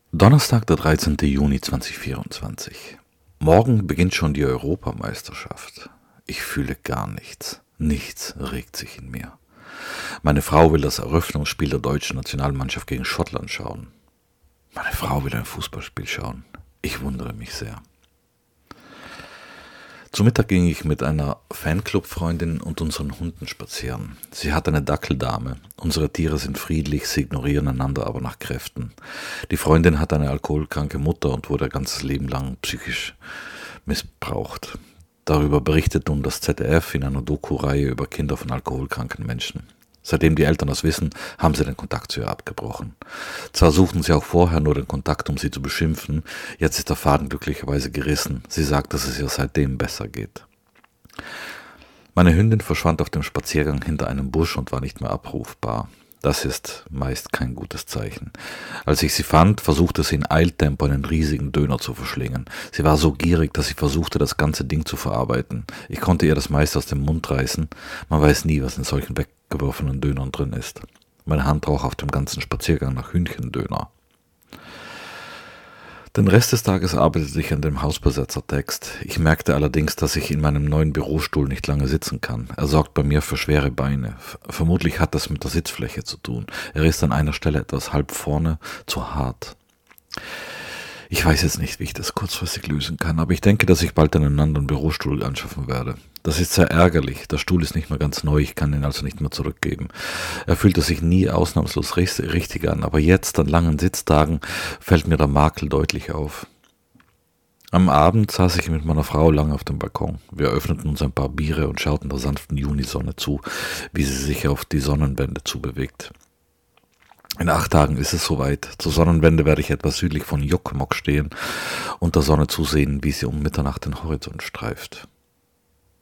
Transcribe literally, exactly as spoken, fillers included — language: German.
Donnerstag, der dreizehnte Juni zweitausendvierundzwanzig. Morgen beginnt schon die Europameisterschaft. Ich fühle gar nichts. Nichts regt sich in mir. Meine Frau will das Eröffnungsspiel der deutschen Nationalmannschaft gegen Schottland schauen. Meine Frau will ein Fußballspiel schauen. Ich wundere mich sehr. Zu Mittag ging ich mit einer Fanclub-Freundin und unseren Hunden spazieren. Sie hat eine Dackeldame. Unsere Tiere sind friedlich, sie ignorieren einander aber nach Kräften. Die Freundin hat eine alkoholkranke Mutter und wurde ihr ganzes Leben lang psychisch missbraucht. Darüber berichtet nun das Z D F in einer Doku-Reihe über Kinder von alkoholkranken Menschen. Seitdem die Eltern das wissen, haben sie den Kontakt zu ihr abgebrochen. Zwar suchten sie auch vorher nur den Kontakt, um sie zu beschimpfen, jetzt ist der Faden glücklicherweise gerissen. Sie sagt, dass es ihr seitdem besser geht. Meine Hündin verschwand auf dem Spaziergang hinter einem Busch und war nicht mehr abrufbar. Das ist meist kein gutes Zeichen. Als ich sie fand, versuchte sie in Eiltempo einen riesigen Döner zu verschlingen. Sie war so gierig, dass sie versuchte, das ganze Ding zu verarbeiten. Ich konnte ihr das meiste aus dem Mund reißen. Man weiß nie, was in solchen weggeworfenen Dönern drin ist. Meine Hand roch auf dem ganzen Spaziergang nach Hühnchendöner. Den Rest des Tages arbeitete ich an dem Hausbesetzertext. Ich merkte allerdings, dass ich in meinem neuen Bürostuhl nicht lange sitzen kann. Er sorgt bei mir für schwere Beine. Vermutlich hat das mit der Sitzfläche zu tun. Er ist an einer Stelle etwas halb vorne zu hart. Ich weiß jetzt nicht, wie ich das kurzfristig lösen kann, aber ich denke, dass ich bald einen anderen Bürostuhl anschaffen werde. Das ist sehr ärgerlich. Der Stuhl ist nicht mehr ganz neu, ich kann ihn also nicht mehr zurückgeben. Er fühlte sich nie ausnahmslos richtig an, aber jetzt, an langen Sitztagen, fällt mir der Makel deutlich auf. Am Abend saß ich mit meiner Frau lange auf dem Balkon. Wir öffneten uns ein paar Biere und schauten der sanften Junisonne zu, wie sie sich auf die Sonnenwende zubewegt. In acht Tagen ist es soweit. Zur Sonnenwende werde ich etwas südlich von Jokkmokk stehen und der Sonne zusehen, wie sie um Mitternacht den Horizont streift.